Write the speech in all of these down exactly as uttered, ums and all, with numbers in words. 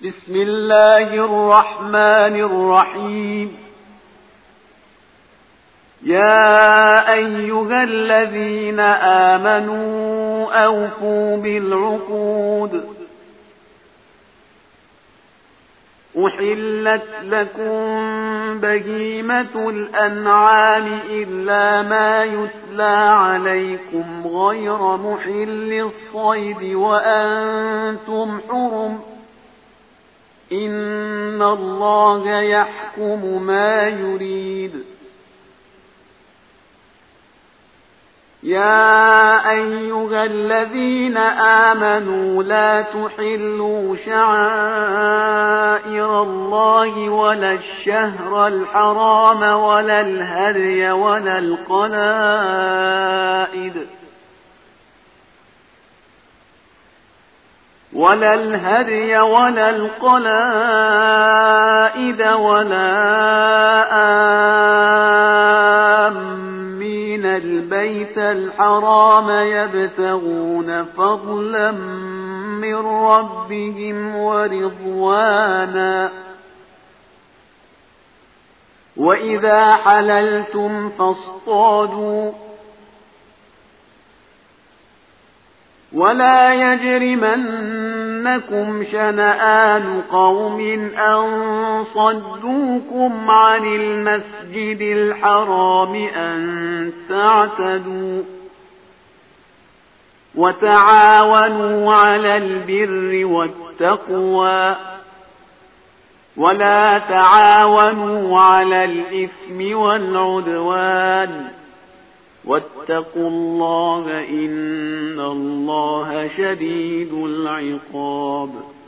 بسم الله الرحمن الرحيم. يا أيها الذين آمنوا أوفوا بالعقود أحلت لكم بهيمة الأنعام إلا ما يتلى عليكم غير محل الصيد وأنتم حرم إن الله يحكم ما يريد. يا أيها الذين آمنوا لا تحلوا شعائر الله ولا الشهر الحرام ولا الهدي ولا القلائد ولا الهدي ولا القلائد ولا آمين البيت الحرام يبتغون فضلا من ربهم ورضوانا وإذا حللتم فاصطادوا ولا يجرمنكم شنآن قوم أن صدوكم عن المسجد الحرام أن تعتدوا وتعاونوا على البر والتقوى ولا تعاونوا على الإثم والعدوان واتقوا الله إن الله شديد العقاب.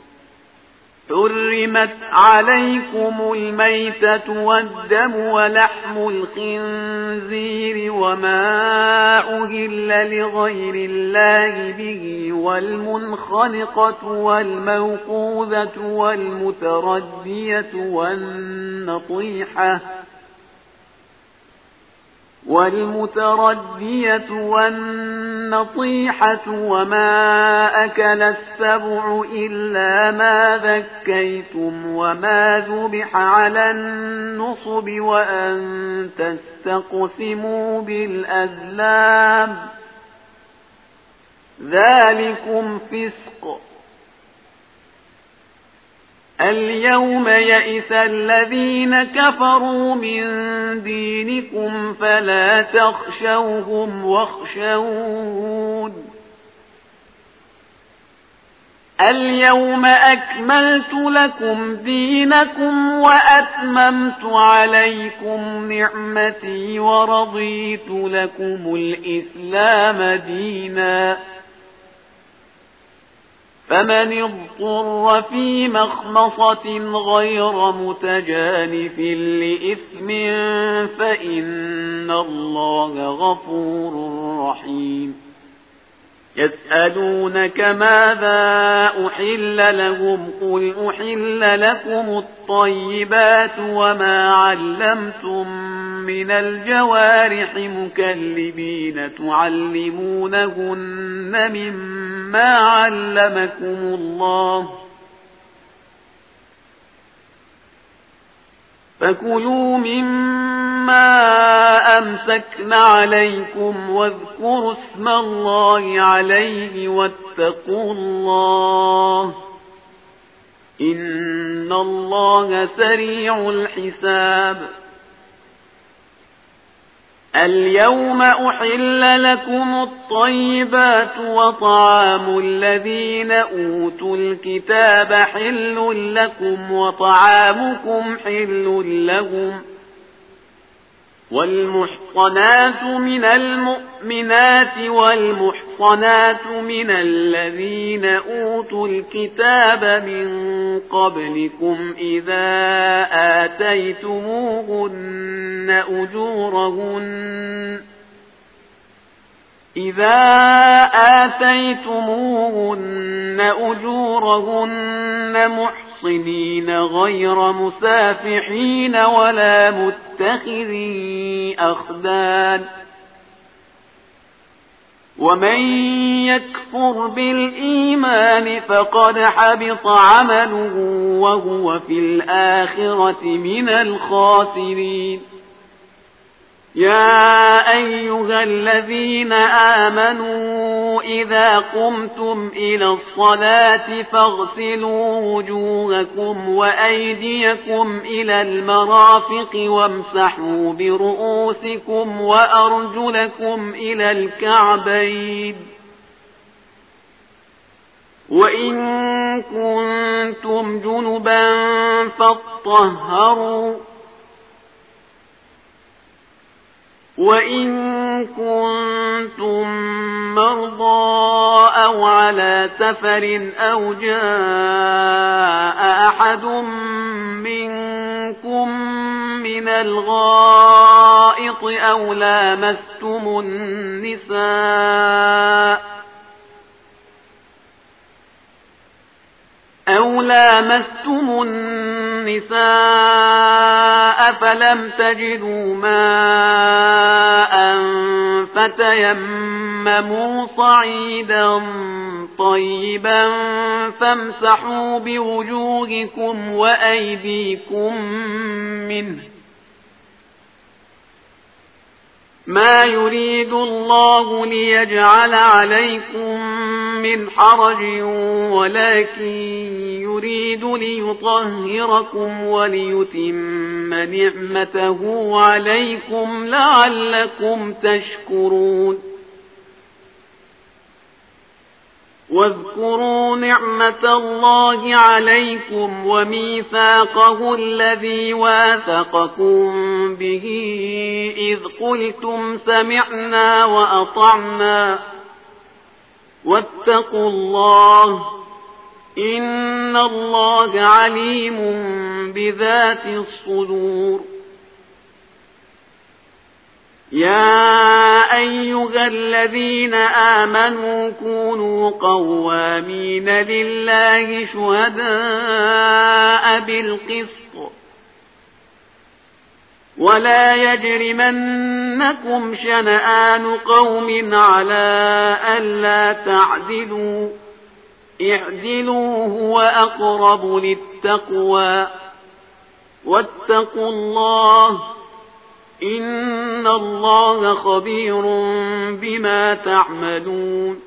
حرمت عليكم الميتة والدم ولحم الخنزير وما أهل لغير الله به والمنخنقة والموقوذة والمتردية والنطيحة والمتردية والنطيحة وما أكل السبع إلا ما ذكيتم وما ذبح على النصب وأن تستقسموا بالأزلام ذلكم فسق. اليوم يئس الذين كفروا من دينكم فلا تخشوهم واخشون اليوم أكملت لكم دينكم وأتممت عليكم نعمتي ورضيت لكم الإسلام دينا فمن اضطر في مخمصة غير متجانف لإثم فإن الله غفور رحيم. يسألونك ماذا أحل لهم قل أحل لكم الطيبات وما علمتم من الجوارح مكلبين تعلمونهن مما علمكم الله فكلوا مما أمسكن عليكم واذكروا اسم الله عليه واتقوا الله إن الله سريع الحساب. اليوم أحل لكم الطيبات وطعام الذين أوتوا الكتاب حل لكم وطعامكم حل لهم والمحصنات من المؤمنات والمحصنات من الذين أوتوا الكتاب من قبلكم إذا آتيتموهن أجورهن إذا آتيتموهن أجورهن محصنين غير مسافحين ولا متخذي أخدان ومن يكفر بالإيمان فقد حبط عمله وهو في الآخرة من الخاسرين. يا أيها الذين آمنوا إذا قمتم إلى الصلاة فاغسلوا وجوهكم وأيديكم إلى المرافق وامسحوا برؤوسكم وأرجلكم إلى الكعبين، وإن كنتم جنبا فاطهروا، وإن كنتم مرضى أو على سفر أو جاء أحد منكم من الغائط أو لامستم النساء أو لامستم النساء فلم تجدوا ماء فتيمموا صعيدا طيبا فامسحوا بوجوهكم وأيديكم منه، ما يريد الله ليجعل عليكم من حرج ولكن يريد ليطهركم وليتم نعمته عليكم لعلكم تشكرون. واذكروا نعمة الله عليكم وميثاقه الذي واثقكم به إذ قلتم سمعنا وأطعنا واتقوا الله إن الله عليم بذات الصدور. يا أيها الذين آمنوا كونوا قوامين لله شهداء بالقسط ولا يجرمنكم شنآن قوم على ألا تعدلوا اعدلوا هو أقرب للتقوى واتقوا الله إن الله خبير بما تعملون.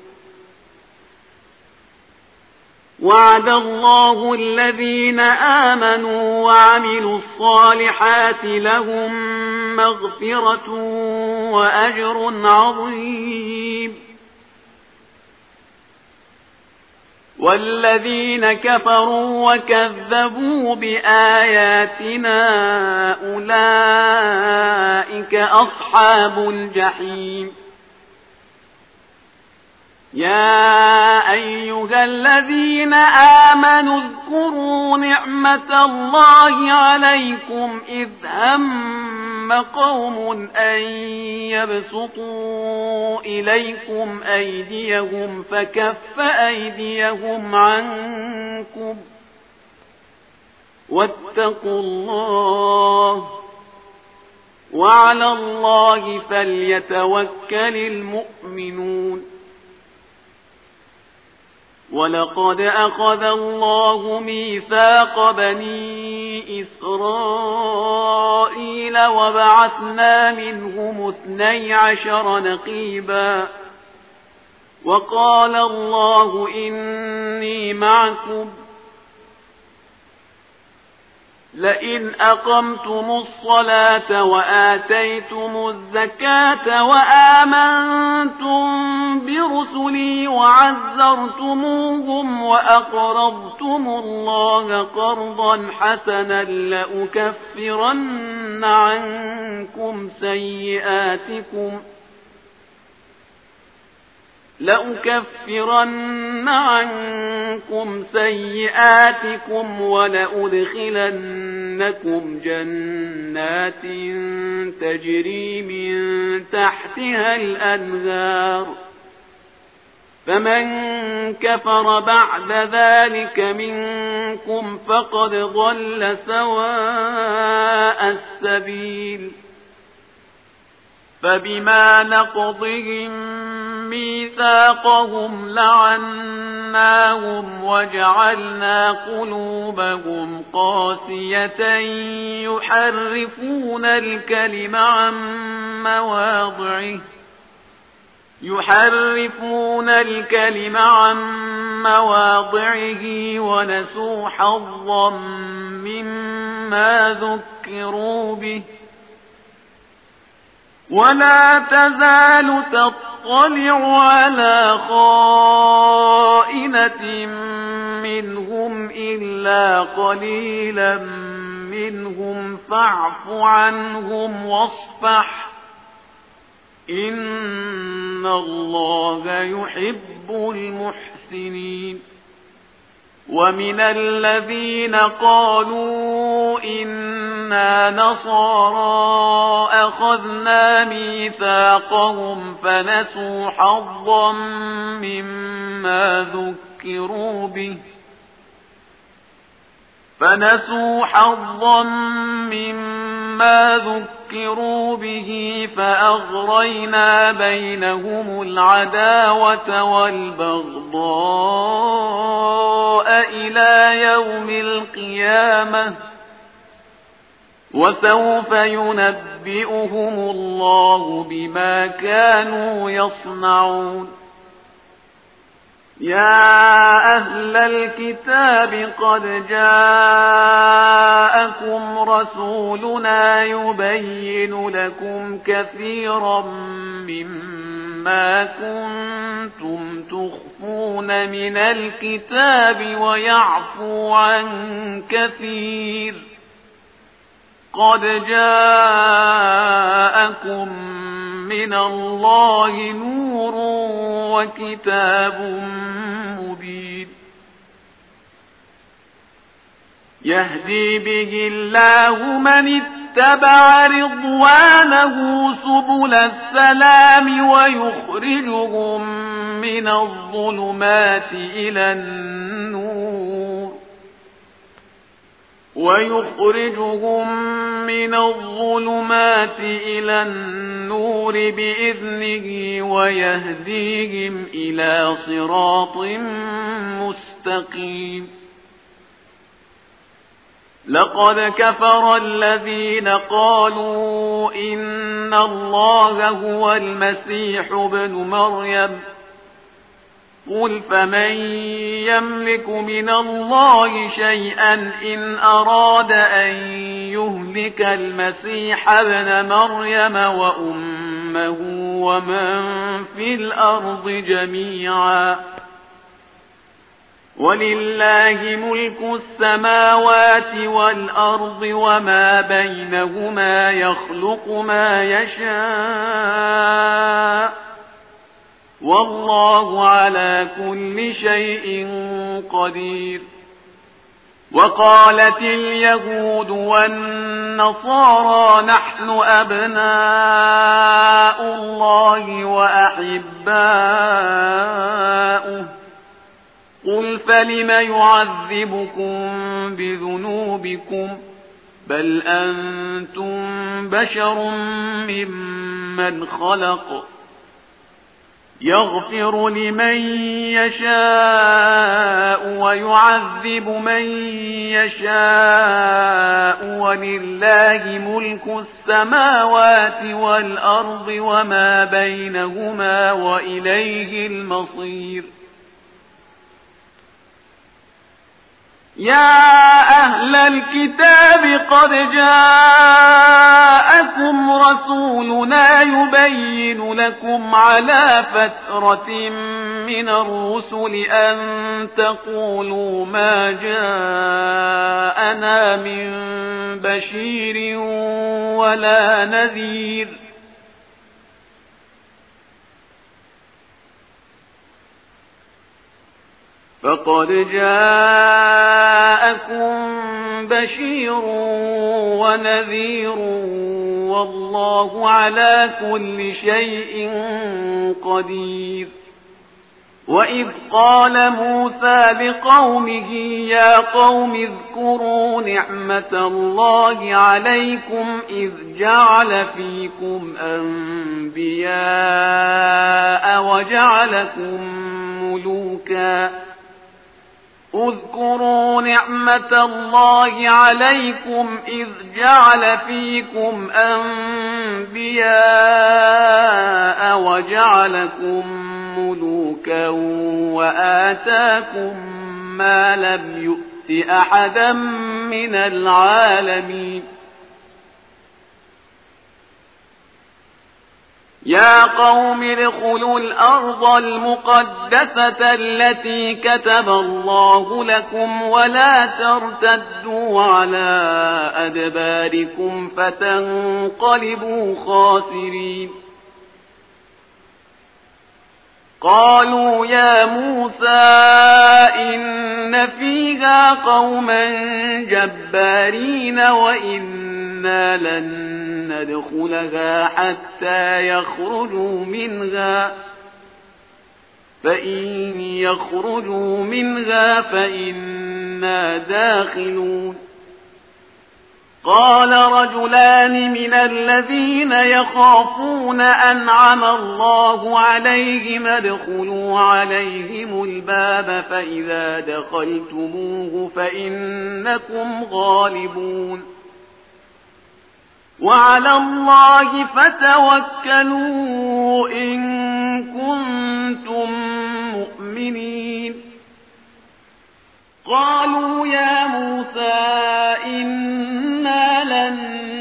وعد الله الذين آمنوا وعملوا الصالحات لهم مغفرة وأجر عظيم. والذين كفروا وكذبوا بآياتنا أولئك أصحاب الجحيم. يا أيها الذين آمنوا اذكروا نعمة الله عليكم إذ هم قوم أن يبسطوا إليكم أيديهم فكف أيديهم عنكم واتقوا الله وعلى الله فليتوكل المؤمنون. ولقد أخذ الله ميثاق بني إسرائيل وبعثنا منهم اثني عشر نقيبا وقال الله إني معكم لئن أقمتم الصلاة وآتيتم الزكاة وآمنتم برسلي وعزرتموهم وأقرضتم الله قرضا حسنا لأكفرن عنكم سيئاتكم لأكفرن عنكم سيئاتكم ولأدخلنكم جنات تجري من تحتها الأنهار فمن كفر بعد ذلك منكم فقد ضل سواء السبيل. فبما نقضهم ميثاقهم لعناهم وجعلنا قلوبهم قاسية يحرفون الكلم عن مواضعه يحرفون الكلم عن مواضعه ونسوا حظا مما ذكروا به ولا تزال تطلع على خائنة منهم إلا قليلا منهم فاعف عنهم واصفح إن الله يحب المحسنين ومن الذين قالوا إنا نصارى أخذنا ميثاقهم فنسوا حظا مما ذكروا به فنسوا حظا مما ذكروا به فأغرينا بينهم العداوة والبغضاء إلى يوم القيامة وسوف ينبئهم الله بما كانوا يصنعون يا أهل الكتاب قد جاءكم رسولنا يبين لكم كثيرا مما كنتم تخفون من الكتاب ويعفو عن كثير قد جاءكم من الله نور وكتاب مبين يهدي به الله من اتبع رضوانه سبل السلام ويخرجهم من الظلمات إلى النور ويخرجهم من الظلمات إلى النور بإذنه ويهديهم إلى صراط مستقيم لقد كفر الذين قالوا إن الله هو المسيح ابن مريم قل فمن يملك من الله شيئا إن أراد أن يهلك المسيح ابن مريم وأمه ومن في الأرض جميعا ولله ملك السماوات والأرض وما بينهما يخلق ما يشاء والله على كل شيء قدير وقالت اليهود والنصارى نحن أبناء الله وأحباؤه قل فلم يعذبكم بذنوبكم بل أنتم بشر ممن خلق يغفر لمن يشاء ويعذب من يشاء ولله ملك السماوات والأرض وما بينهما وإليه المصير يا أهل الكتاب قد جاءكم رسولنا يبين لكم على فترة من الرسل أن تقولوا ما جاءنا من بشير ولا نذير فقد جاءكم بشير ونذير والله على كل شيء قدير وإذ قال موسى لقومه يا قوم اذكروا نعمة الله عليكم إذ جعل فيكم أنبياء وجعلكم ملوكا اذكروا نعمة الله عليكم إذ جعل فيكم أنبياء وجعلكم ملوكا وآتاكم ما لم يؤت أحدا من العالمين يا قوم ادخلوا الأرض المقدسة التي كتب الله لكم ولا ترتدوا على أدباركم فتنقلبوا خاسرين قالوا يا موسى إن فيها قوما جبارين وإنا لن ندخلها حتى يخرجوا منها فإن يخرجوا منها فإنا داخلون قال رجلان من الذين يخافون أنعم الله عليهم ادخلوا عليهم الباب فإذا دخلتموه فإنكم غالبون وعلى الله فتوكلوا إن كنتم مؤمنين قالوا يا موسى إنا لن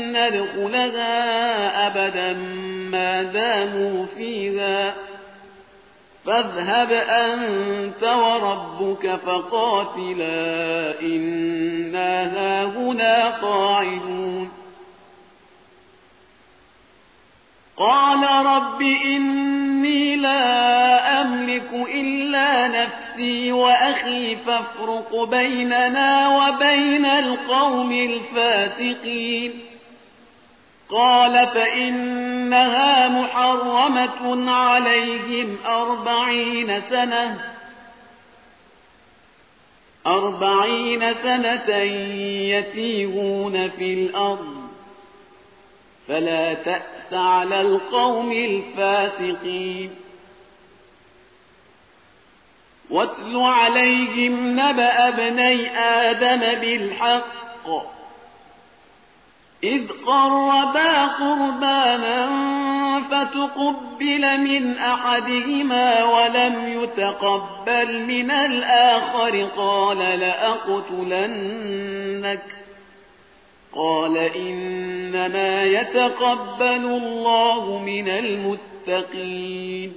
ندخلها أبدا ما داموا فيها فاذهب أنت وربك فقاتلا إنا هاهنا قاعدون قال رب إني لا أملك إلا نفسي وأخي فافرق بيننا وبين القوم الفاسقين قال فإنها محرمة عليهم أربعين سنة أربعين سنة يتيهون في الأرض فلا تأس على القوم الفاسقين واتل عليهم نبأ ابني آدم بالحق إذ قربا قربانا فتقبل من أحدهما ولم يتقبل من الآخر قال لأقتلنك قال إنما يتقبل الله من المتقين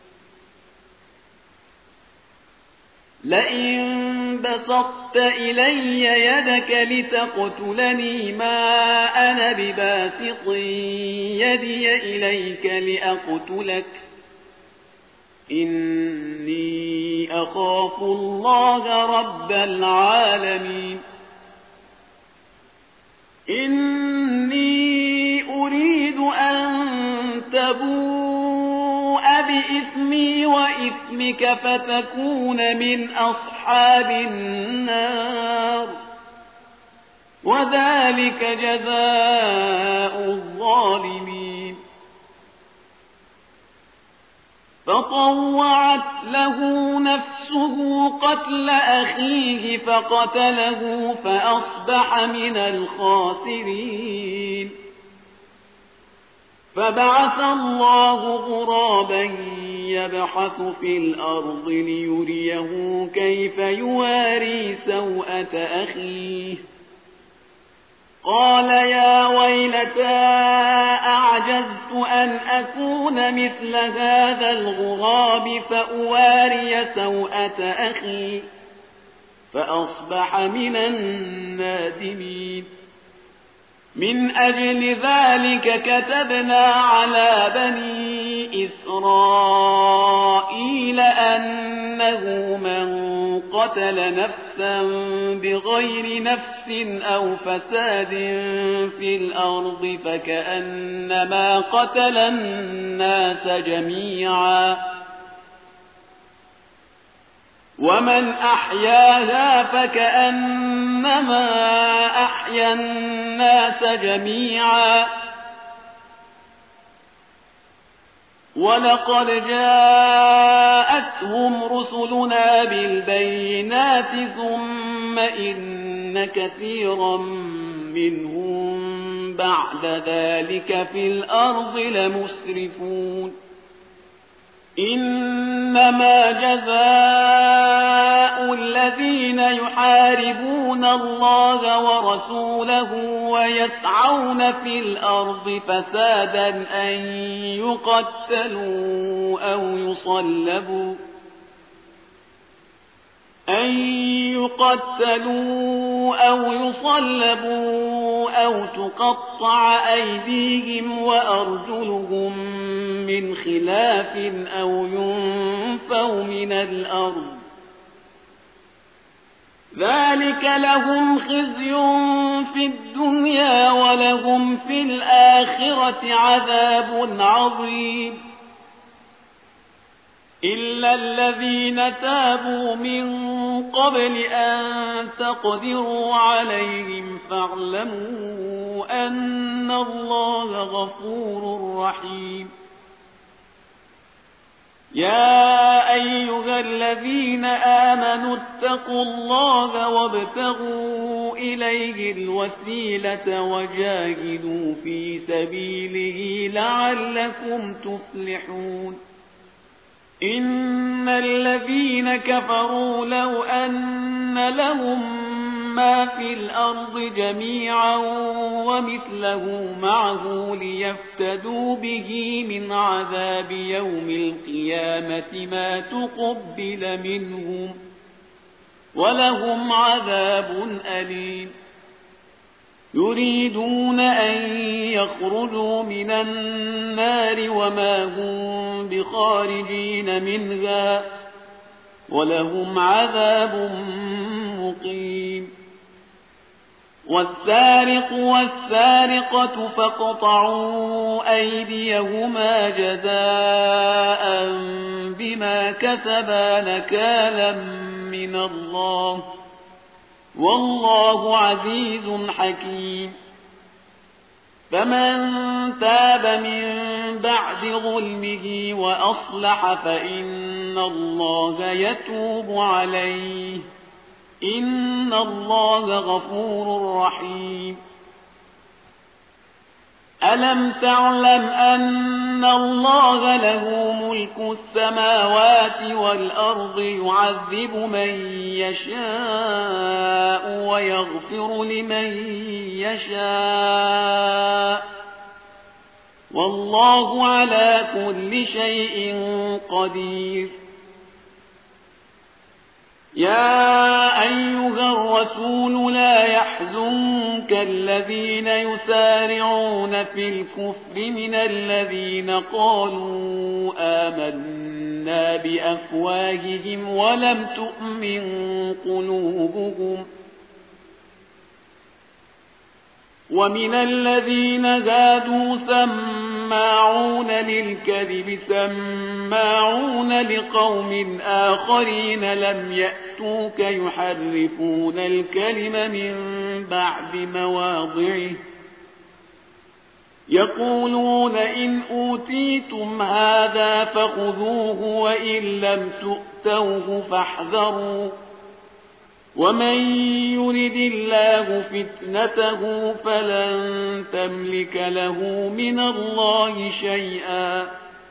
لئن بسطت إلي يدك لتقتلني ما أنا بباسط يدي إليك لأقتلك إني أخاف الله رب العالمين إني أريد أن تبوء بإثمي وإثمك فتكون من أصحاب النار وذلك جزاء الظالمين فطوعت له نفسه قتل أخيه فقتله فأصبح من الخاسرين فبعث الله غرابا يبحث في الأرض ليريه كيف يواري سوءة أخيه قال يا ويلتى أعجزت أن أكون مثل هذا الغراب فأواري سوءة أخي فأصبح من النادمين من أجل ذلك كتبنا على بني إسرائيل أنه من قتل نفسا بغير نفس أو فساد في الأرض فكأنما قتل الناس جميعا ومن أحياها فكأنما أحيا الناس جميعا ولقد جاءتهم رسلنا بالبينات ثم إن كثيرا منهم بعد ذلك في الأرض لمسرفون إنما جزاء الذين يحاربون الله ورسوله ويسعون في الأرض فسادا أن يقتلوا أو يصلبوا أن يقتلوا أو يصلبوا أو تقطع أيديهم وأرجلهم من خلاف أو ينفوا من الأرض ذلك لهم خزي في الدنيا ولهم في الآخرة عذاب عظيم إلا الذين تابوا من قبل أن تقدروا عليهم فاعلموا أن الله غفور رحيم يا أيها الذين آمنوا اتقوا الله وابتغوا إليه الوسيلة وجاهدوا في سبيله لعلكم تفلحون إن الذين كفروا لو أن لهم ما في الأرض جميعا ومثله معه ليفتدوا به من عذاب يوم القيامة ما تقبل منهم ولهم عذاب أليم يريدون أن يخرجوا من النار وما هم بخارجين منها ولهم عذاب مقيم والسارق والسارقة فاقطعوا أيديهما جزاء بما كسبا نكالا من الله والله عزيز حكيم فمن تاب من بعد ظلمه وأصلح فإن الله يتوب عليه إن الله غفور رحيم ألم تعلم أن الله له ملك السماوات والأرض يعذب من يشاء ويغفر لمن يشاء والله على كل شيء قدير يا أيها الرسول لا يحزنك الذين يسارعون في الكفر من الذين قالوا آمنا بأفواههم ولم تؤمن قلوبهم ومن الذين هادوا سماعون للكذب سماعون لقوم آخرين لم يأتوك يحرفون الكلم من بعد مواضعه يقولون إن أوتيتم هذا فخذوه وإن لم تؤتوه فاحذروا ومن يرد الله فتنته فلن تملك له من الله شيئا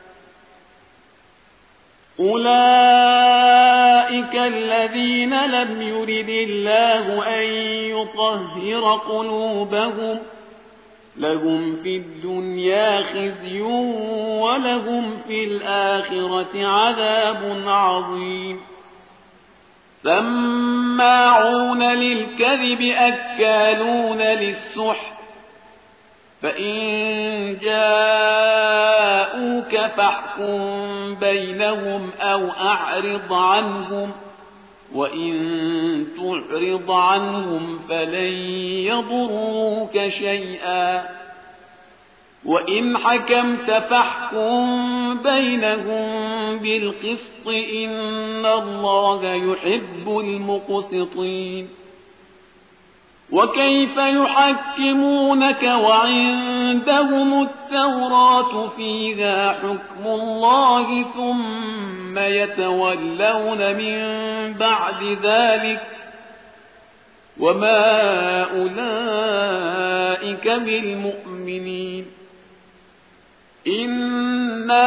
أولئك الذين لم يرد الله أن يطهر قلوبهم لهم في الدنيا خزي ولهم في الآخرة عذاب عظيم سماعون للكذب أكالون للسحت فإن جاءوك فاحكم بينهم أو أعرض عنهم وإن تعرض عنهم فلن يضروك شيئا وإن حكمت فاحكم بينهم بالقسط إن الله يحب المقسطين. وكيف يحكمونك وعندهم التوراة فيها حكم الله ثم يتولون من بعد ذلك وما أولئك بالمؤمنين. إنا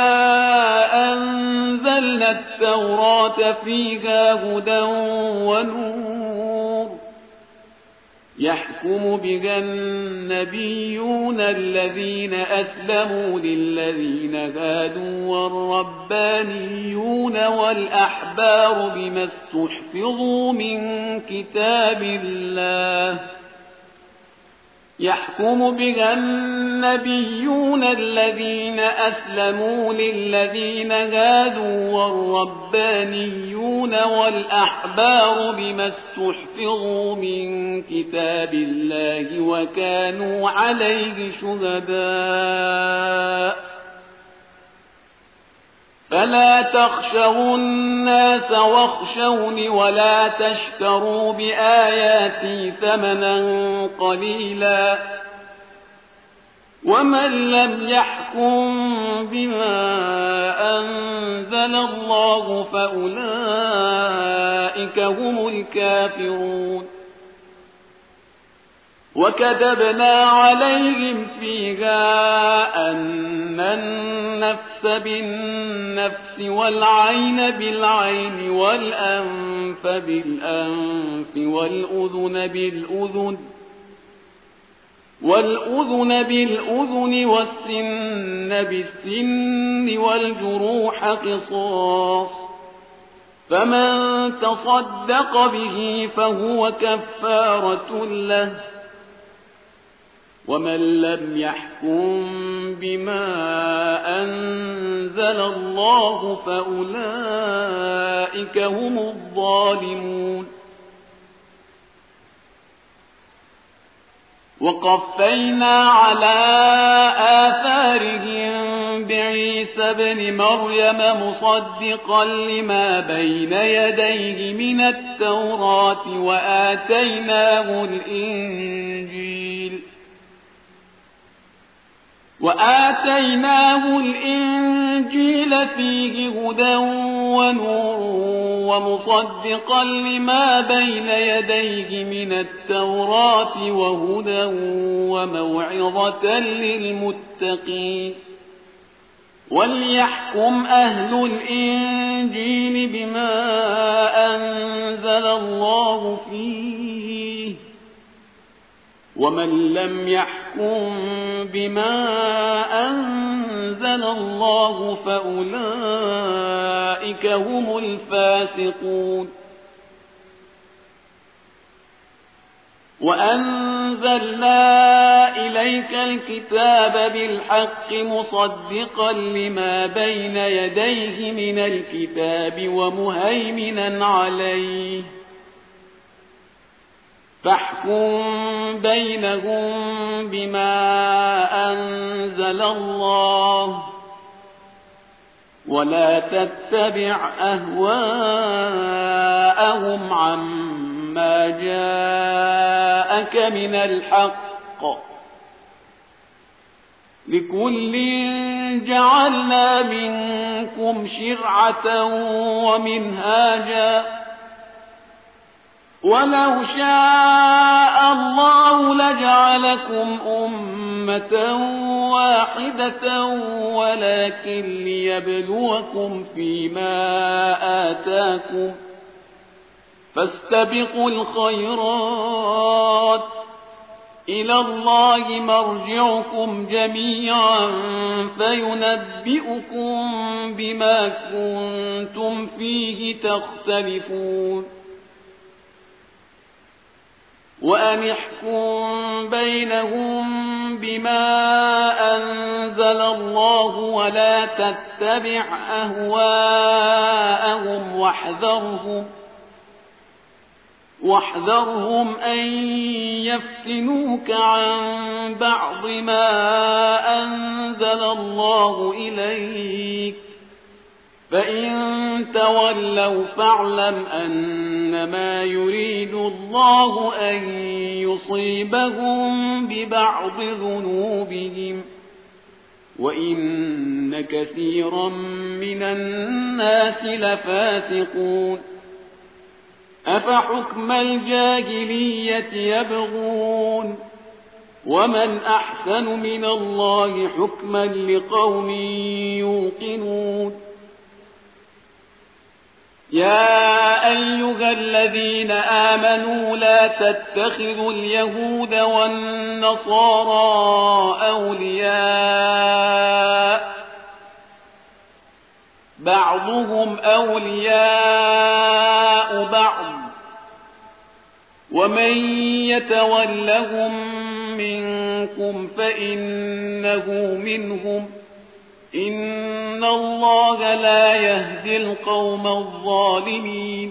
أنزلنا التوراة فيها هدى ونور يحكم بها النبيون الذين أسلموا للذين هادوا والربانيون والأحبار بما استحفظوا من كتاب الله يحكم بها النبيون الذين أسلموا للذين هادوا والربانيون والأحبار بما استحفظوا من كتاب الله وكانوا عليه شهداء. فلا تخشوا الناس واخشوني ولا تشتروا بآياتي ثمنا قليلا ومن لم يحكم بما أنزل الله فأولئك هم الكافرون. وكتبنا عليهم فيها أن النفس بالنفس والعين بالعين والأنف بالأنف والأذن بالأذن والأذن بالأذن والسن بالسن والجروح قصاص فمن تصدق به فهو كفارة له ومن لم يحكم بما أنزل الله فأولئك هم الظالمون. وقفينا على آثارهم بعيسى بن مريم مصدقا لما بين يديه من التوراة وآتيناه الإنجيل وآتيناه الإنجيل فيه هدى ونور ومصدقا لما بين يديه من التوراة وهدى وموعظة للمتقين. وليحكم أهل الإنجيل بما أنزل الله فيه ومن لم يحكم بما أنزل الله فأولئك هم الفاسقون. وأنزلنا إليك الكتاب بالحق مصدقا لما بين يديه من الكتاب ومهيمنا عليه فاحكم بينهم بما أنزل الله ولا تتبع أهواءهم عما جاءك من الحق لكل جعلنا منكم شرعة ومنهاجا ولو شاء الله لجعلكم أمة واحدة ولكن ليبلوكم فيما آتاكم فاستبقوا الخيرات إلى الله مرجعكم جميعا فينبئكم بما كنتم فيه تختلفون. وأن احكم بينهم بما أنزل الله ولا تتبع أهواءهم واحذرهم واحذرهم أن يفتنوك عن بعض ما أنزل الله إليك فإن تولوا فاعلم أنما يريد الله أن يصيبهم ببعض ذنوبهم وإن كثيرا من الناس لفاسقون أفحكم الجاهلية يبغون ومن أحسن من الله حكما لقوم يوقنون يا أيها الذين آمنوا لا تتخذوا اليهود والنصارى أولياء بعضهم أولياء بعض ومن يتولهم منكم فإنه منهم إن الله لا يهدي القوم الظالمين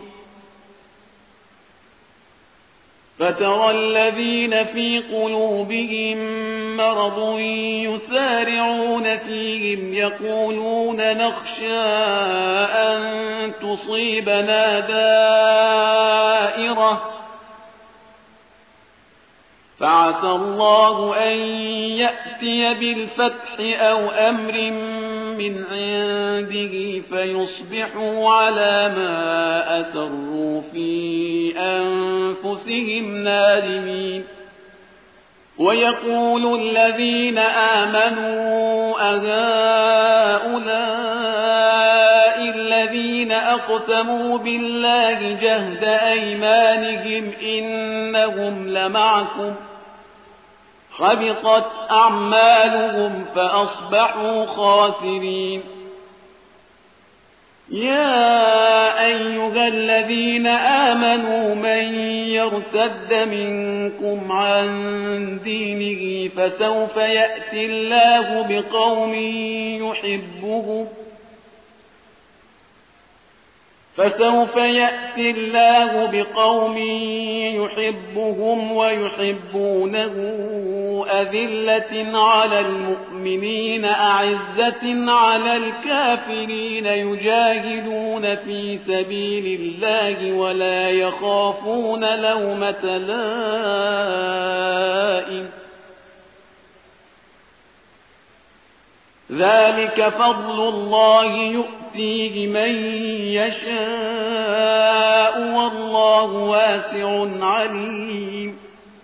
فترى الذين في قلوبهم مرض يسارعون فيهم يقولون نخشى أن تصيبنا دائرة فعسى الله أن يأتي بالفتح أو أمر من عنده فيصبحوا على ما أسروا في أنفسهم نادمين ويقول الذين آمنوا أهؤلاء الذين أقسموا بالله جهد أيمانهم إنهم لمعكم حبطت أعمالهم فأصبحوا خاسرين يا أيها الذين آمنوا من يرتد منكم عن دينه فسوف يأتي الله بقوم يحبهم فسوف يأتي الله بقوم يحبهم ويحبونه أذلة على المؤمنين أعزة على الكافرين يجاهدون في سبيل الله ولا يخافون لومة لائم ذلك فضل الله يؤتيه من يشاء والله واسع عليم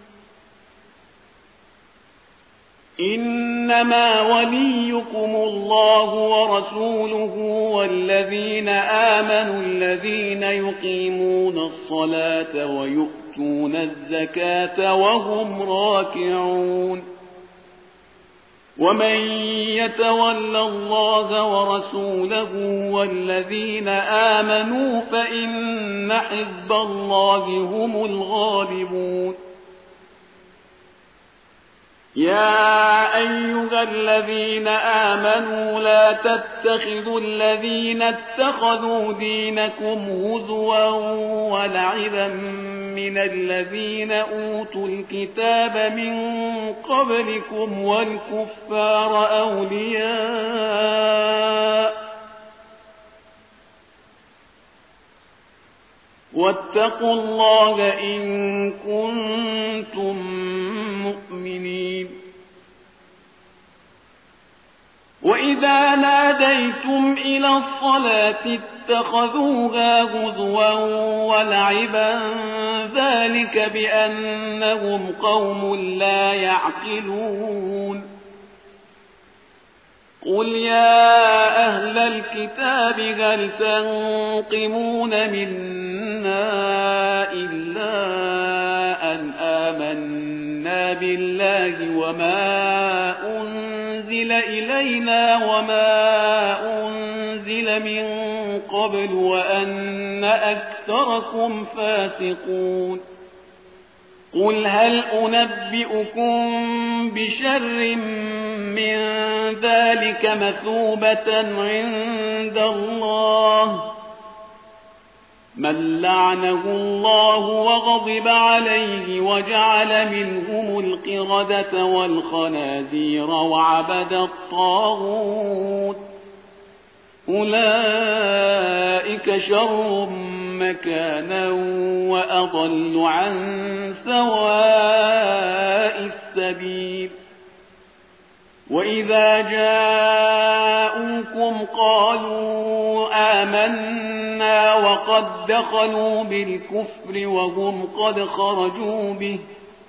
إنما وليكم الله ورسوله والذين آمنوا الذين يقيمون الصلاة ويؤتون الزكاة وهم راكعون ومن يتول الله ورسوله والذين آمنوا فإن حزب الله هم الغالبون يا أيها الذين آمنوا لا تتخذوا الذين اتخذوا دينكم هزوا ولعبا من الذين أوتوا الكتاب من قبلكم والكفار أولياء واتقوا الله إن كنتم مؤمنين وإذا ناديتم إلى الصلاة اتخذوها هزوا ولعبا ذلك بأنهم قوم لا يعقلون قل يا أهل الكتاب هل تنقمون منا إلا أن آمنا بالله وما أنزل إلينا وما أنزل من قبل وأن أكثركم فاسقون قل هل أنبئكم بشر من ذلك مثوبة عند الله من لعنه الله وغضب عليه وجعل منهم القردة والخنازير وعبد الطاغوت أولئك شر مكانا وأضل عن سواء السبيل وإذا جاءوكم قالوا آمنا وقد دخلوا بالكفر وهم قد خرجوا به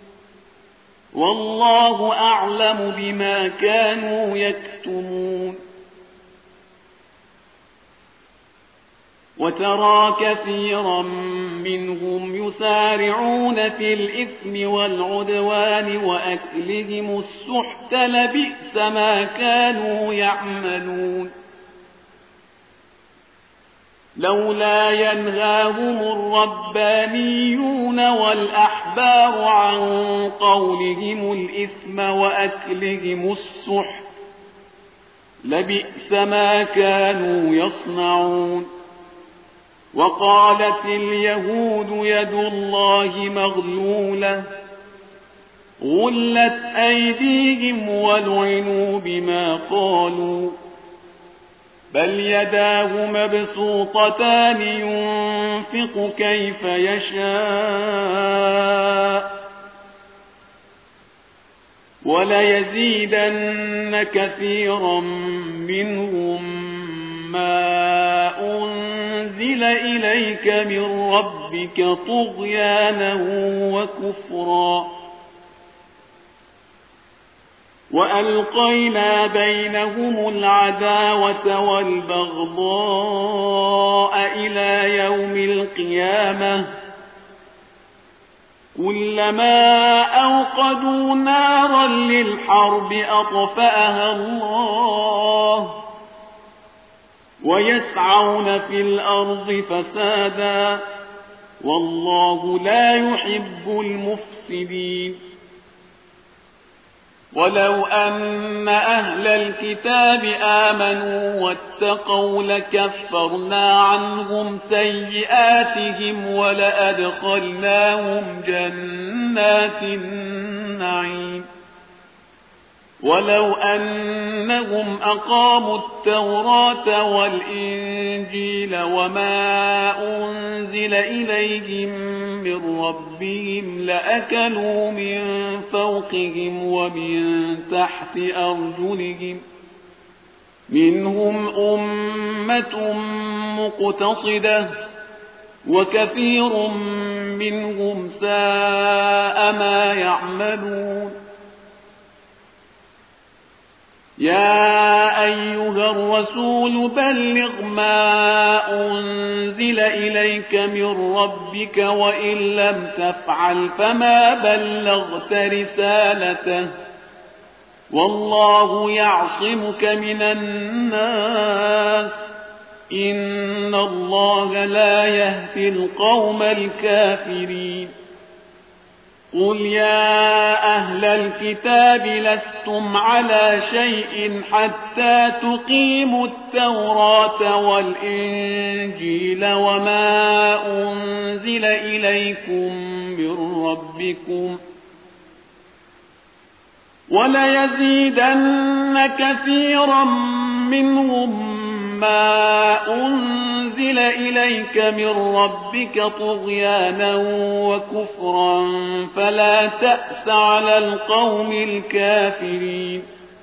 والله أعلم بما كانوا يكتمون وترى كثيرا منهم يسارعون في الإثم والعدوان وأكلهم السحت لبئس ما كانوا يعملون لولا ينهاهم الربانيون والأحبار عن قولهم الإثم وأكلهم السحت لبئس ما كانوا يصنعون وقالت اليهود يد الله مغلولة غلت أيديهم ولعنوا بما قالوا بل يداه مبسوطتان ينفق كيف يشاء وليزيدن كثيرا منهم ما أنزل إليك من ربك طغيانا وكفرا وألقينا بينهم العداوة والبغضاء إلى يوم القيامة كلما أوقدوا نارا للحرب أطفأها الله ويسعون في الأرض فسادا والله لا يحب المفسدين ولو أن أهل الكتاب آمنوا واتقوا لكفرنا عنهم سيئاتهم ولأدخلناهم جنات النعيم ولو أنهم أقاموا التوراة والإنجيل وما أنزل إليهم من ربهم لأكلوا من فوقهم ومن تحت أرجلهم منهم أمة مقتصدة وكثير منهم ساء ما يعملون يا أيها الرسول بلغ ما أنزل إليك من ربك وإن لم تفعل فما بلغت رسالته والله يعصمك من الناس إن الله لا يهدي القوم الكافرين قل يا أهل الكتاب لستم على شيء حتى تقيموا التوراة والإنجيل وما أنزل إليكم من ربكم وليزيدن كثيرا منهم ما أنزل إليك من ربك طغيانا وكفرا فلا تأس على القوم الكافرين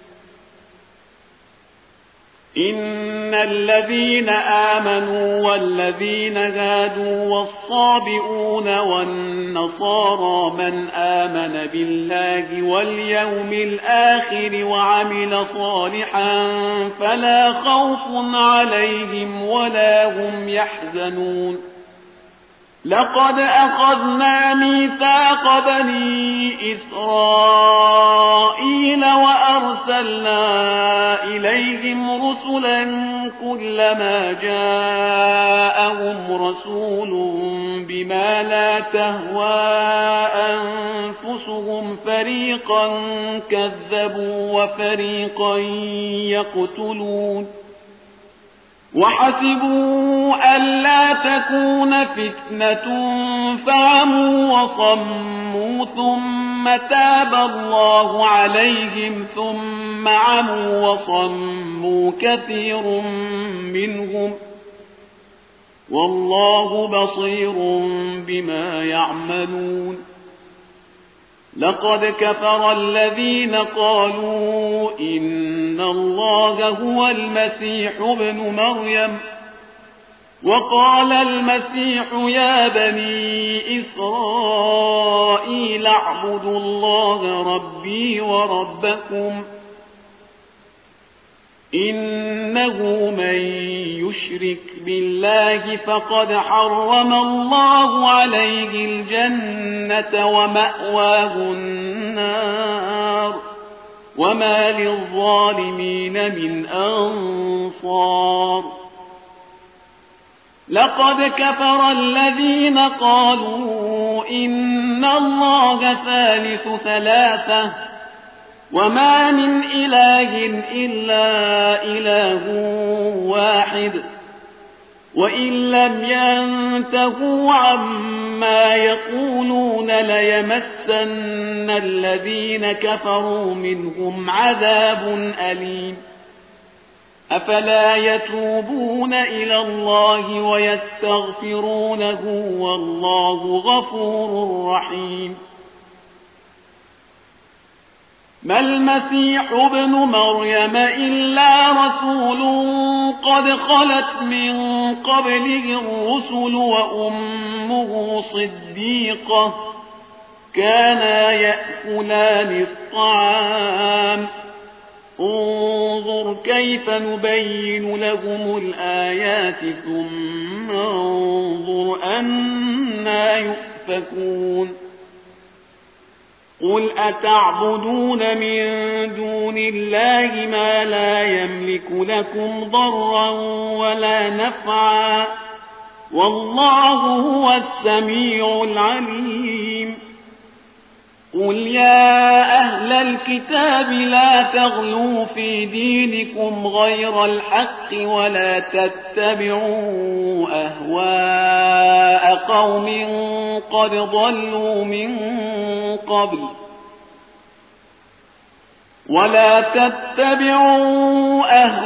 إن الذين آمنوا والذين هادوا والصابئون والنصارى من آمن بالله واليوم الآخر وعمل صالحا فلا خوف عليهم ولا هم يحزنون لقد أخذنا ميثاق بني إسرائيل وأرسلنا إليهم رسلا كلما جاءهم رسول بما لا تهوى أنفسهم فريقا كذبوا وفريقا يقتلون وحسبوا ألا تكون فتنة فعموا وصموا ثم تاب الله عليهم ثم عموا وصموا كثير منهم والله بصير بما يعملون. لقد كفر الذين قالوا إن الله هو المسيح ابن مريم وقال المسيح يا بني إسرائيل اعبدوا الله ربي وربكم إنه من يشرك بالله فقد حرم الله عليه الجنة ومأواه النار وما للظالمين من أنصار. لقد كفر الذين قالوا إن الله ثالث ثلاثة وما من إله إلا إله واحد وإن لم ينتهوا عما يقولون ليمسن الذين كفروا منهم عذاب أليم. أفلا يتوبون إلى الله ويستغفرونه والله غفور رحيم. ما المسيح ابن مريم إلا رسول قد خلت من قبله الرسل وأمه صديقة كانا يأكلان الطعام انظر كيف نبين لهم الآيات ثم انظر أنى يؤفكون. قل أتعبدون من دون الله ما لا يملك لكم ضرا ولا نفعا والله هو السميع العليم. قل يا أهل الكتاب لا تغلوا في دينكم غير الحق ولا تتبعوا أهواء قوم قد ضلوا من قبل ولا تتبعوا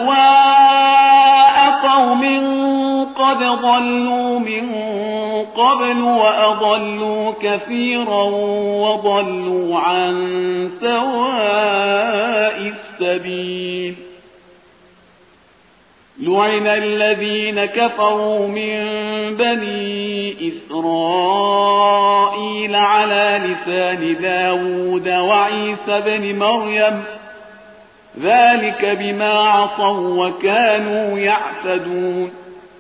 أهواء قوم قد ضلوا من قبل وأضلوا كثيرا وضلوا عن سواء السبيل. لعن الذين كفروا من بني إسرائيل على لسان داود وعيسى بن مريم ذلك بما عصوا وكانوا يعتدون.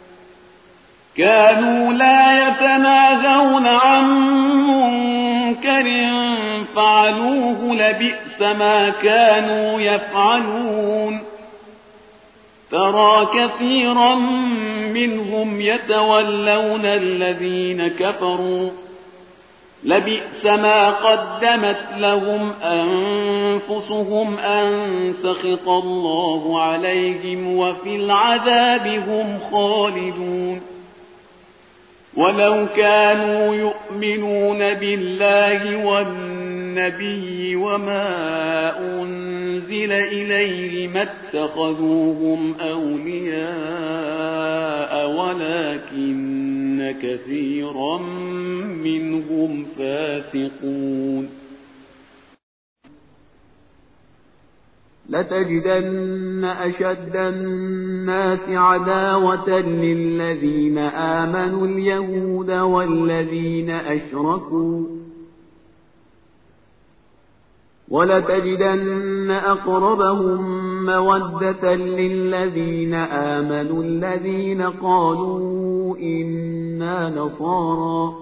كانوا لا يتناهون عن منكر فعلوه لبئس ما كانوا يفعلون. ترى كثيرا منهم يتولون الذين كفروا لبئس ما قدمت لهم أنفسهم أن سخط الله عليهم وفي العذاب هم خالدون. ولو كانوا يؤمنون بالله والنبي وما أنزل إليه ما اتخذوهم أولياء ولكن كثيرا منهم فاسقون. لتجدن أشد الناس عداوة للذين آمنوا اليهود والذين أشركوا ولتجدن أقربهم مودة للذين آمنوا الذين قالوا إنا نصارى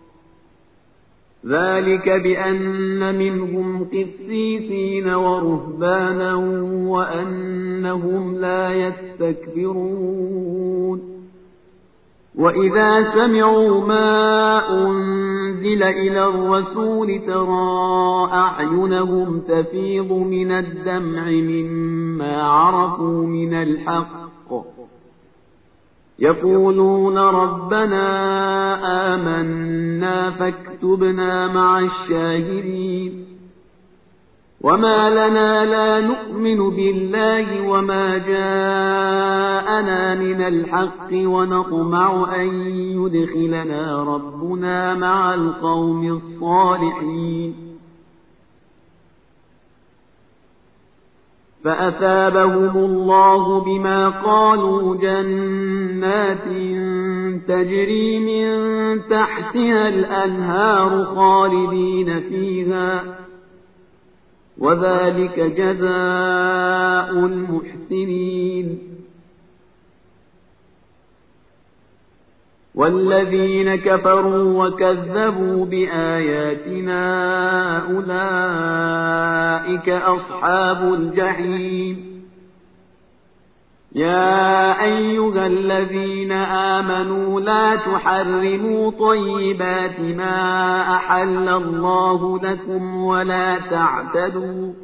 ذلك بأن منهم قسيسين ورهبانا وأنهم لا يستكبرون. وإذا سمعوا ما أنزل إلى الرسول ترى أعينهم تفيض من الدمع مما عرفوا من الحق يقولون ربنا آمنا فاكتبنا مع الشاهدين وما لنا لا نؤمن بالله وما جاءنا من الحق ونطمع أن يدخلنا ربنا مع القوم الصالحين فأثابهم الله بما قالوا جنات تجري من تحتها الأنهار خالدين فيها وذلك جزاء المحسنين والذين كفروا وكذبوا بآياتنا أولئك أصحاب الجحيم يا أيها الذين آمنوا لا تحرموا طيبات ما أحل الله لكم ولا تعتدوا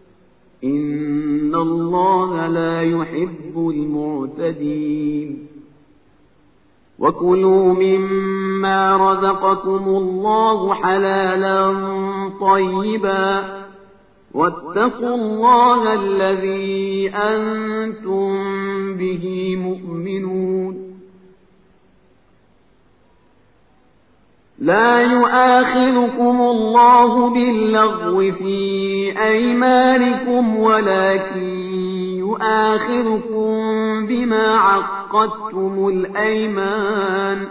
إن الله لا يحب المعتدين وكلوا مما رزقكم الله حلالا طيبا واتقوا الله الذي أنتم به مؤمنون لا يؤاخذكم الله باللغو في أيمانكم ولكن يؤاخذكم بما عقدتم الأيمان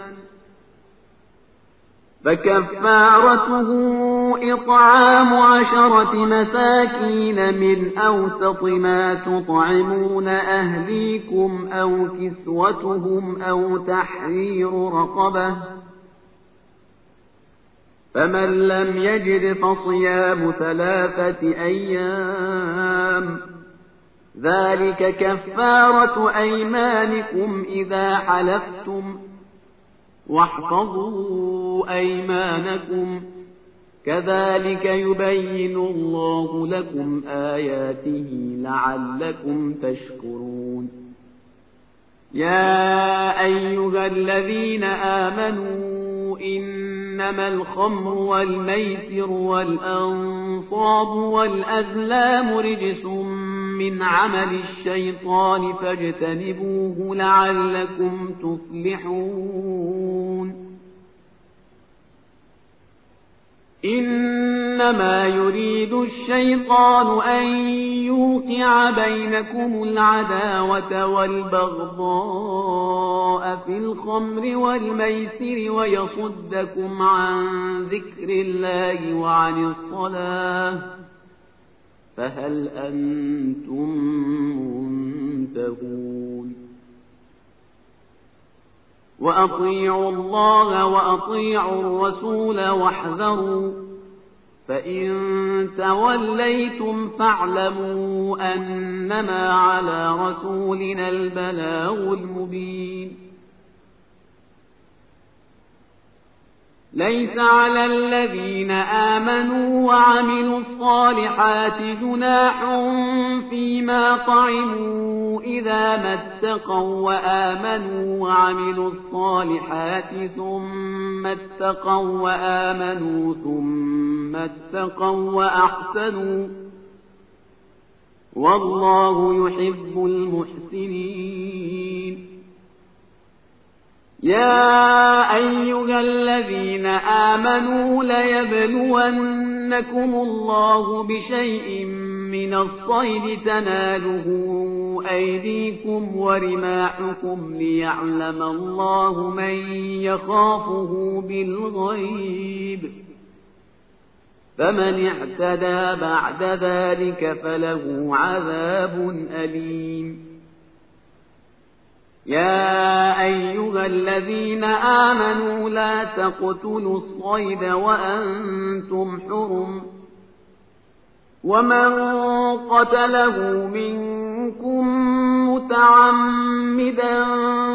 فكفارته إطعام عشرة مساكين من أوسط ما تطعمون أهليكم أو كسوتهم أو تحرير رقبة فمن لم يجد فصيام ثلاثة أيام ذلك كفارة أيمانكم إذا حلفتم واحفظوا أيمانكم كذلك يبين الله لكم آياته لعلكم تشكرون يا أيها الذين آمنوا إنما الخمر والميسر والأنصاب والأزلام رجس من عمل الشيطان فاجتنبوه لعلكم تفلحون إنما يريد الشيطان أن يوقع بينكم العداوة والبغضاء في الخمر والميسر ويصدكم عن ذكر الله وعن الصلاة فهل أنتم منتهون وأطيعوا الله وأطيعوا الرسول واحذروا فإن توليتم فاعلموا أنما على رسولنا البلاغ المبين ليس على الذين آمنوا وعملوا الصالحات جناح فيما طعموا إذا ما اتقوا وآمنوا وعملوا الصالحات ثم اتقوا وآمنوا ثم اتقوا وأحسنوا والله يحب المحسنين يا أيها الذين آمنوا ليبلونكم الله بشيء من الصيد تناله أيديكم ورماحكم ليعلم الله من يخافه بالغيب فمن اعتدى بعد ذلك فله عذاب أليم يا أيها الذين آمنوا لا تقتلوا الصيد وأنتم حرم ومن قتله منكم متعمدا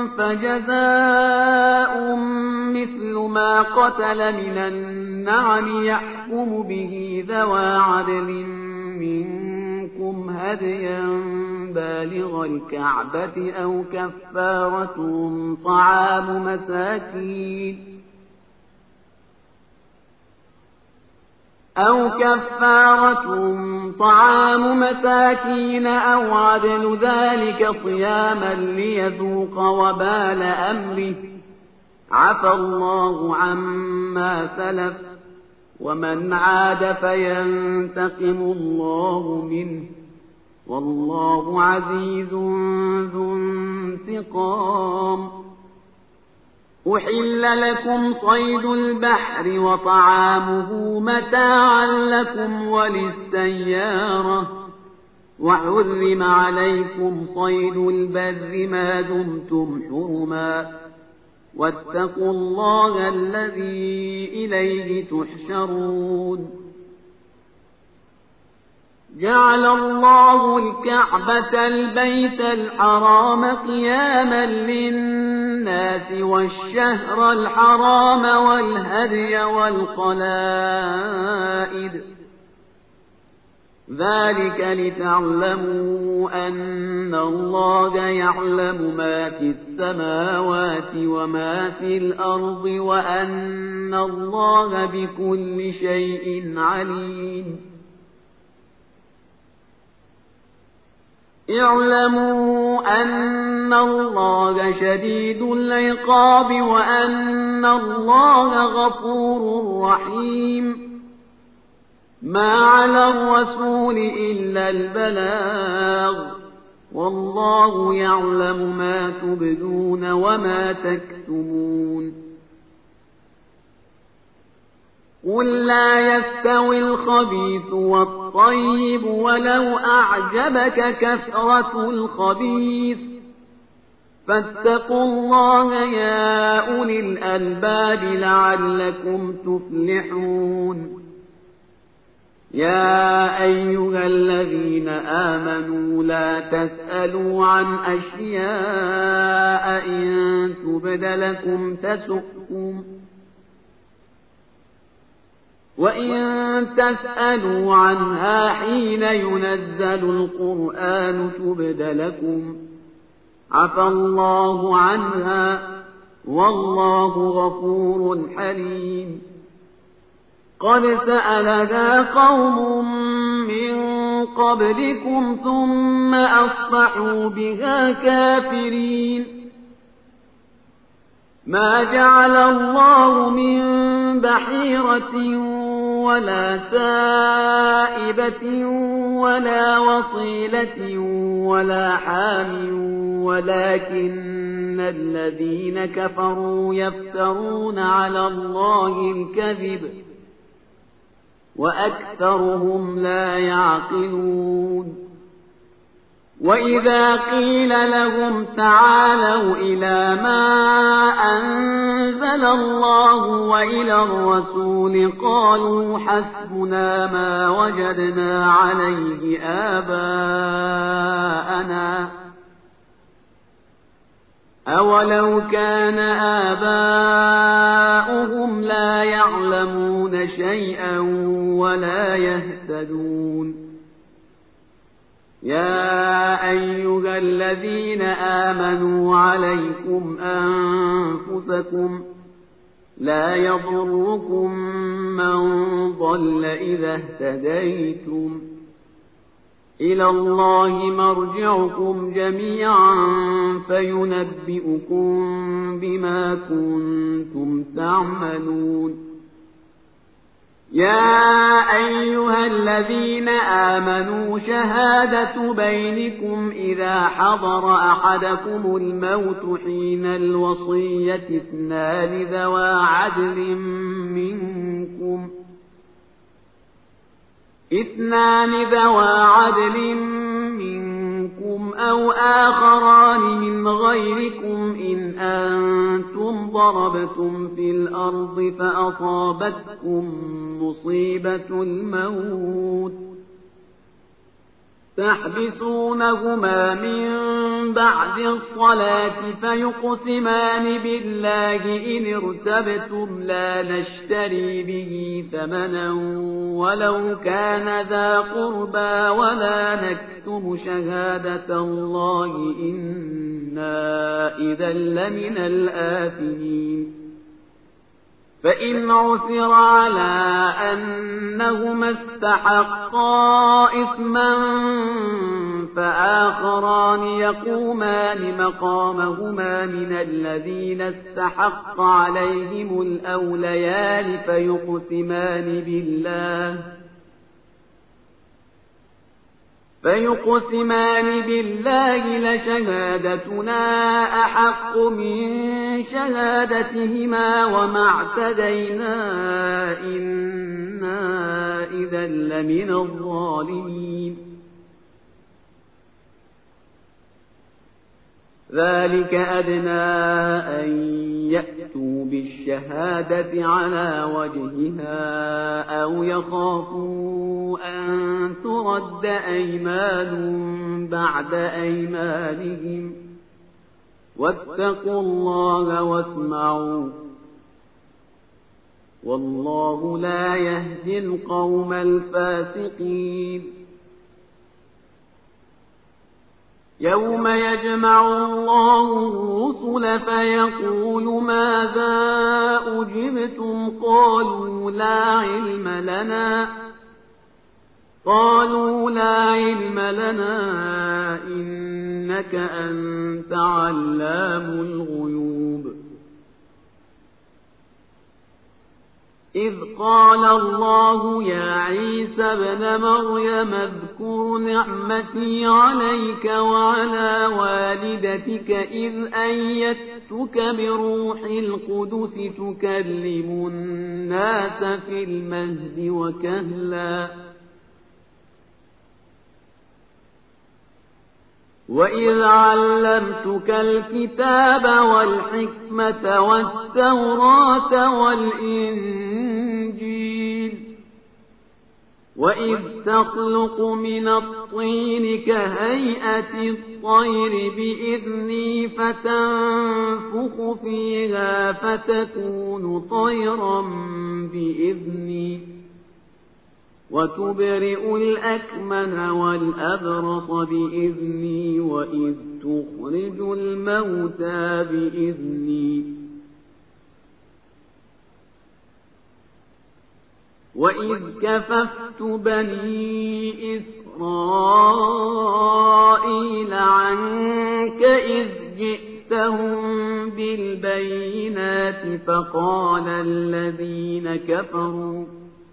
فجزاء مثل ما قتل من النعم يحكم به ذوى عدل منكم هديا بالغ الكعبة أو كفارة طعام مساكين أو كفارة طعام مساكين أو عدل ذلك صياما ليذوق وبال أمره عفى الله عما سلف ومن عاد فينتقم الله منه والله عزيز ذو انتقام. أحل لكم صيد البحر وطعامه متاعا لكم وللسيارة وحرم عليكم صيد البر ما دمتم حرما واتقوا الله الذي إليه تحشرون. جعل الله الكعبة البيت الحرام قياما للناس والشهر الحرام والهدي والقلائد ذلك لتعلموا أن الله يعلم ما في السماوات وما في الأرض وأن الله بكل شيء عليم. اعلموا أن الله شديد العقاب وأن الله غفور رحيم. ما على الرسول إلا البلاغ والله يعلم ما تبدون وما تكتمون. قل لا يستوي الخبيث والطيب ولو أعجبك كثرة الخبيث فاتقوا الله يا أولي الألباب لعلكم تفلحون. يا أيها الذين آمنوا لا تسألوا عن أشياء إن تبد لكم تسؤكم وإن تسألوا عنها حين ينزل القرآن تبد لكم عفى الله عنها والله غفور حليم. قد سألها قوم من قبلكم ثم أصبحوا بها كافرين. ما جعل الله من بحيرة ولا سائبة ولا وصيلة ولا حام ولكن الذين كفروا يفترون على الله الكذب وأكثرهم لا يعقلون. وإذا قيل لهم تعالوا إلى ما أنزل الله وإلى الرسول قالوا حسبنا ما وجدنا عليه آباءنا أولو كان آباؤهم لا يعلمون شيئا ولا يهتدون. يا أيها الذين آمنوا عليكم أنفسكم لا يضركم من ضل إذا اهتديتم إلى الله مرجعكم جميعا فينبئكم بما كنتم تعملون. يا أيها الذين آمنوا شهادة بينكم إذا حضر أحدكم الموت حين الوصية اثنان ذوى عدل منكم اثنان ذوى عدل منكم أو آخران من غيركم إن أنتم ضربتم في الأرض فأصابتكم مصيبة الموت تحبسونهما من بعد الصلاة فيقسمان بالله إن ارتبتم لا نشتري به ثمنا ولو كان ذا قربى ولا نكتم شهادة الله إنا إذا لمن الآثمين فإن عثر على أنهما استحقا إثما فآخران يقومان مقامهما من الذين استحق عليهم الأوليان فيقسمان بالله فيقسمان بالله لشهادتنا أحق من شهادتهما وما اعتدينا إنا إذا لمن الظالمين ذلك أدنى أن يأتوا بالشهادة على وجهها أو يخافوا أن ترد أيمان بعد أيمانهم واتقوا الله واسمعوا والله لا يهدي القوم الفاسقين يوم يجمع الله الرسل فيقول ماذا أجبتم قالوا لا علم لنا قالوا لا علم لنا إنك أنت علام الغيوب إذ قال الله يا عيسى ابن مريم اذكر نعمتي عليك وعلى والدتك إذ أيدتك بروح القدس تكلم الناس في المهد وكهلا وإذ علمتك الكتاب والحكمة والتوراة والإنجيل وإذ تخلق من الطين كهيئة الطير بإذني فتنفخ فيها فتكون طيرا بإذني وتبرئ الأكمن والأبرص بإذني وإذ تخرج الموتى بإذني وإذ كففت بني إسرائيل عنك إذ جئتهم بالبينات فقال الذين كفروا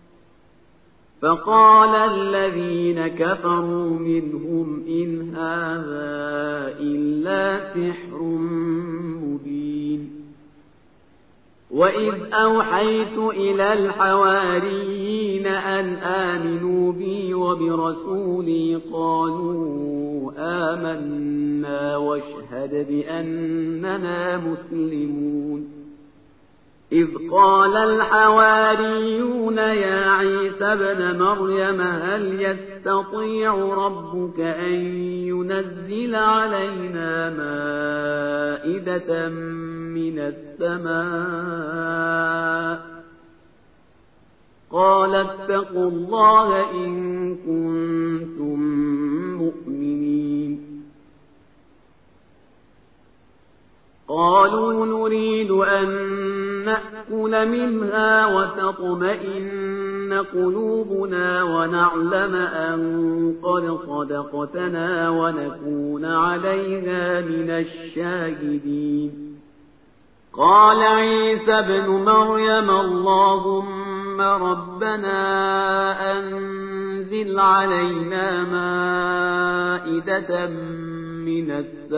فقال الذين كفروا منهم إن هذا إلا سحر مبين وإذ أوحيت إلى الحواريين أن آمنوا بي وبرسولي قالوا آمنا واشهد بأننا مسلمون إذ قال الحواريون يا عيسى ابن مريم هل يستطيع ربك أن ينزل علينا مائدة من السماء قال اتقوا الله إن كنتم مؤمنين قالوا نريد أن نأكل منها وتطمئن قلوبنا ونعلم أن قد صدقتنا ونكون عليها من الشاهدين قال عيسى ابن مريم اللهم ربنا أنزل علينا مائدة من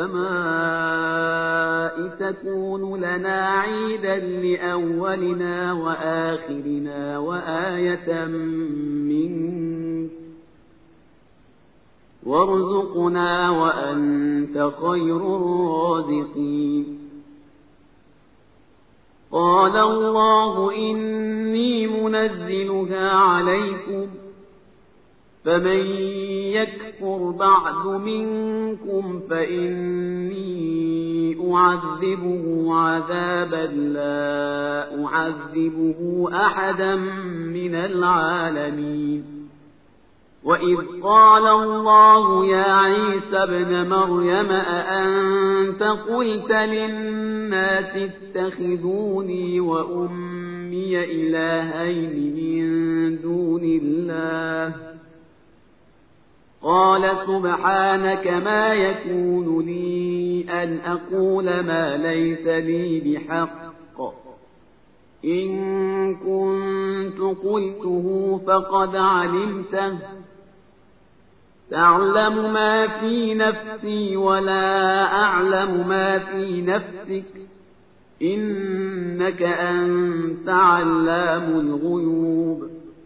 السماء تكون لنا عيدا لأولنا وآخرنا وآية منك وارزقنا وأنت خير الرازقين قال الله إني منزلها عليكم فمن يكفر بعد منكم فإني أعذبه عذابا لا أعذبه أحدا من العالمين. وإذ قال الله يا عيسى ابن مريم أأنت قلت للناس اتخذوني وأمي إلهين من دون الله قال سبحانك ما يكون لي أن أقول ما ليس لي بحق إن كنت قلته فقد علمته تعلم ما في نفسي ولا أعلم ما في نفسك إنك أنت علام الغيوب.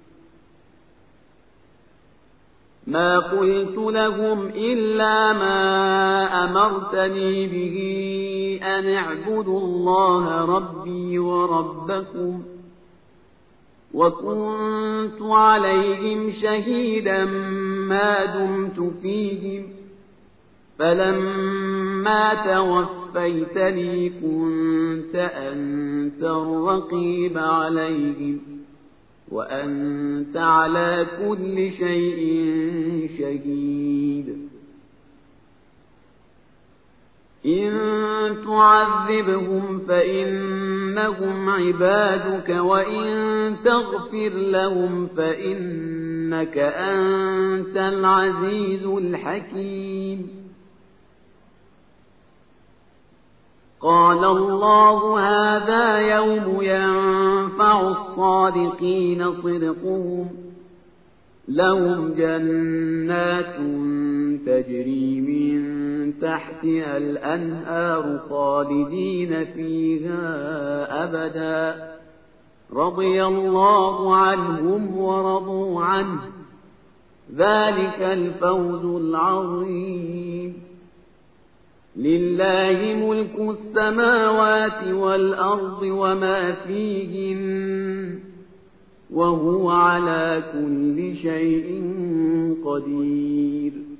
ما قلت لهم إلا ما أمرتني به أن اعبدوا الله ربي وربكم وكنت عليهم شهيدا ما دمت فيهم فلما توفيتني كنت أنت الرقيب عليهم وأنت على كل شيء شهيد. إن تعذبهم فإنهم عبادك وإن تغفر لهم فإنك أنت العزيز الحكيم. قال الله هذا يوم ينفع الصادقين صدقهم لهم جنات تجري من تحتها الأنهار خالدين فيها أبدا رضي الله عنهم ورضوا عنه ذلك الفوز العظيم. لله ملك السماوات والأرض وما فيهن وهو على كل شيء قدير.